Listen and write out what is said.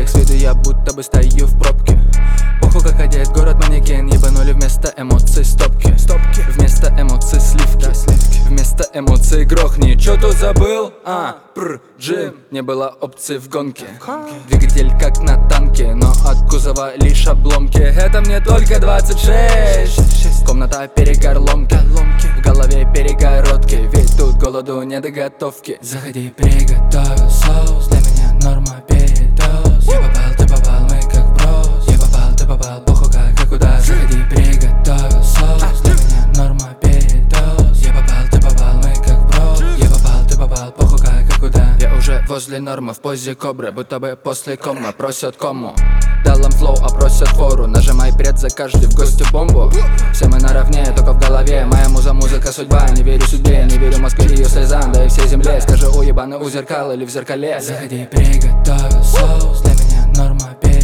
с виду я будто бы стою в пробке. Похуй, как одет город манекен. Ебанули вместо эмоций стопки. Вместо эмоций сливки. Вместо эмоций грохни. Чё тут забыл? Джим. Не было опций в гонке. Двигатель как на танке, но от кузова лишь обломки. Это мне только 26. Комната перегар ломки. В голове перегородки. Ведь тут голоду не до готовки. Заходи, приготовил соус. Для меня норма передоз. Я попал, ты попал, мы как брос. Я попал, ты попал, похуй как и куда. Заходи, приготовил соус. Для меня норма передоз. Я попал, ты попал, мы как брос. Я попал, ты попал, похуй как и куда. Я уже возле нормы в позе кобры, будто бы после кома просят кому. Дал им флоу, а просят фору. Нажимай пред, закажите в гости бомбу. Все мы наравне, только в голове. Моя музыка судьба. Не верю судьбе, не верю Москве и ее слезам. Да и всей земле, скажи уебаны у зеркала или в зеркале. Заходи, приготовил соус. Для меня норма